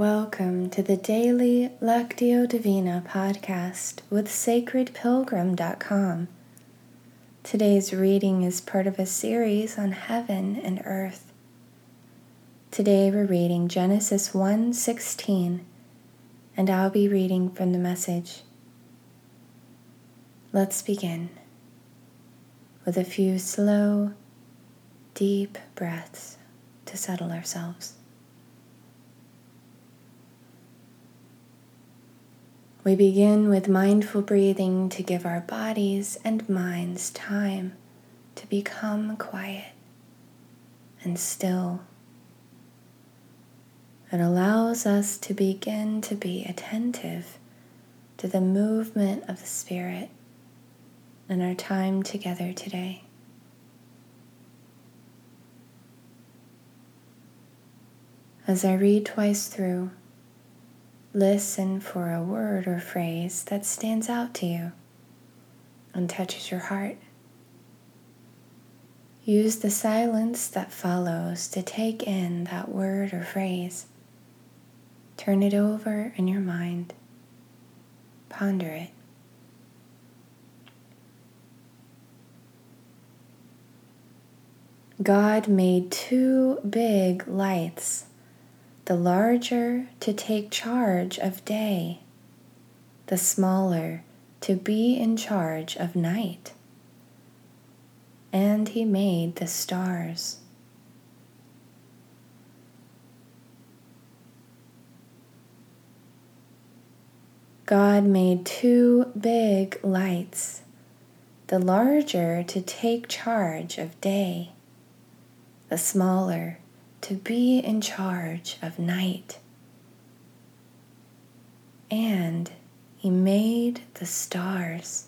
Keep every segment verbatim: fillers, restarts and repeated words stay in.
Welcome to the Daily Lectio Divina podcast with sacred pilgrim dot com. Today's reading is part of a series on heaven and earth. Today we're reading Genesis one sixteen, and I'll be reading from the Message. Let's begin with a few slow, deep breaths to settle ourselves. We begin with mindful breathing to give our bodies and minds time to become quiet and still. It allows us to begin to be attentive to the movement of the Spirit in our time together today. As I read twice through, listen for a word or phrase that stands out to you and touches your heart. Use the silence that follows to take in that word or phrase. Turn it over in your mind. Ponder it. God made two big lights, the larger to take charge of day, the smaller to be in charge of night. And he made the stars. God made two big lights, the larger to take charge of day, the smaller to be in charge of night. And he made the stars.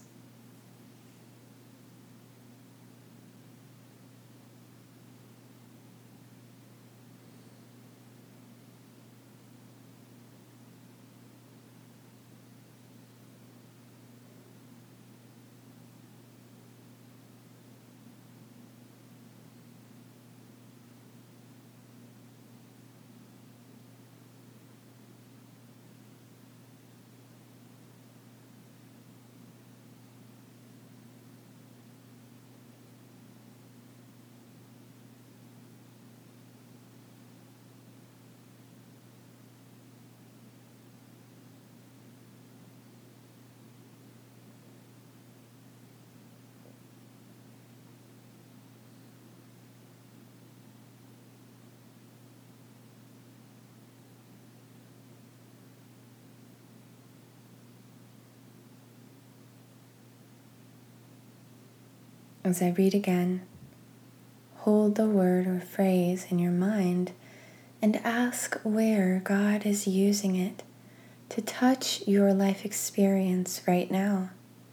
As I read again, hold the word or phrase in your mind and ask where God is using it to touch your life experience right now.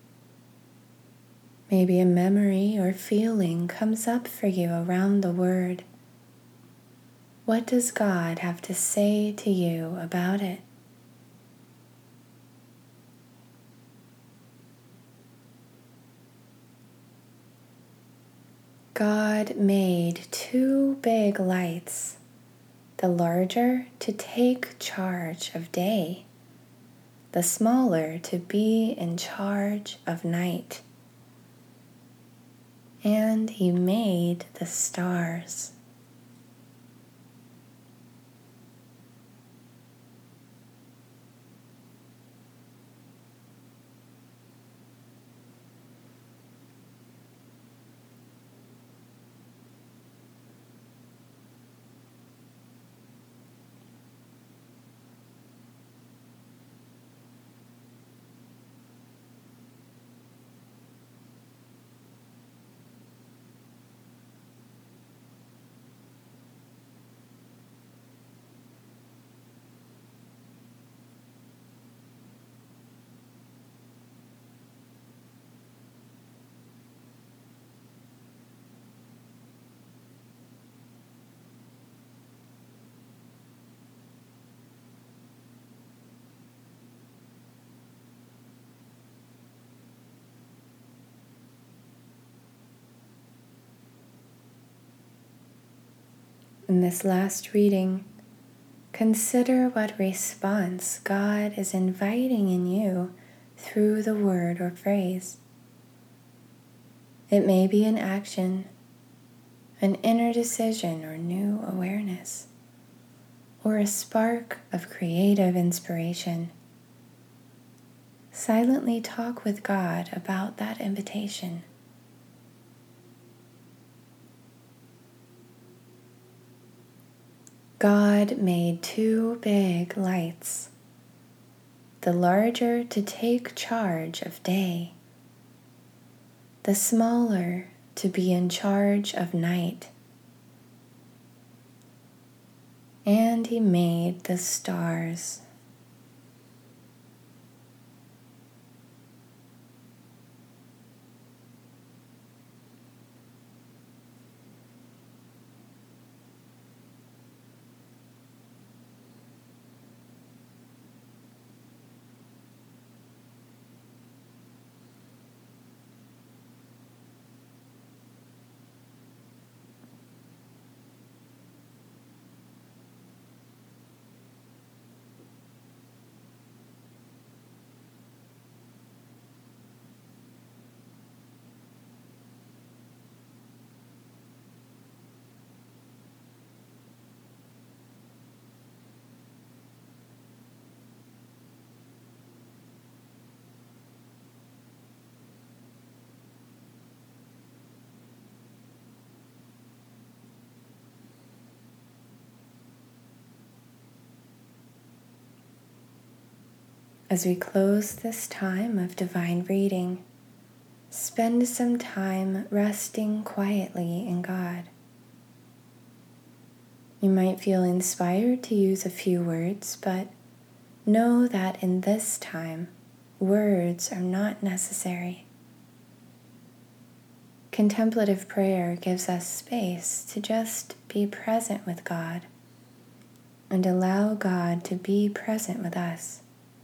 Maybe a memory or feeling comes up for you around the word. What does God have to say to you about it? God made two big lights, the larger to take charge of day, the smaller to be in charge of night. And he made the stars. In this last reading, Consider what response God is inviting in you through the word or phrase. It may be an action, an inner decision or new awareness, or a spark of creative inspiration. Silently talk with God about that invitation. God made two big lights, the larger to take charge of day, the smaller to be in charge of night. And he made the stars. As we close this time of divine reading, spend some time resting quietly in God. You might feel inspired to use a few words, but know that in this time, words are not necessary. Contemplative prayer gives us space to just be present with God and allow God to be present with us.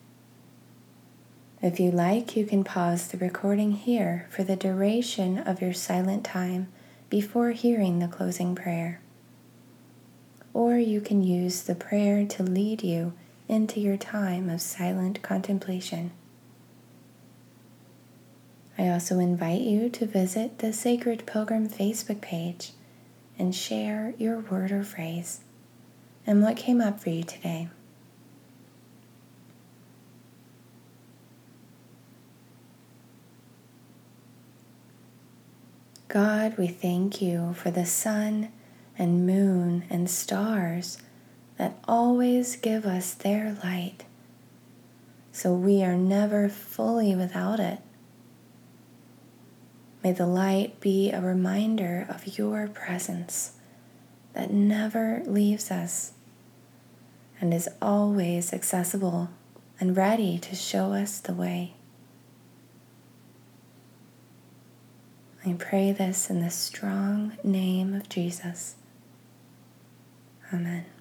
If you like, you can pause the recording here for the duration of your silent time before hearing the closing prayer. Or you can use the prayer to lead you into your time of silent contemplation. I also invite you to visit the Sacred Pilgrim Facebook page and share your word or phrase and what came up for you today. God, we thank you for the sun and moon and stars that always give us their light, so we are never fully without it. May the light be a reminder of your presence that never leaves us and is always accessible and ready to show us the way. I pray this in the strong name of Jesus. Amen.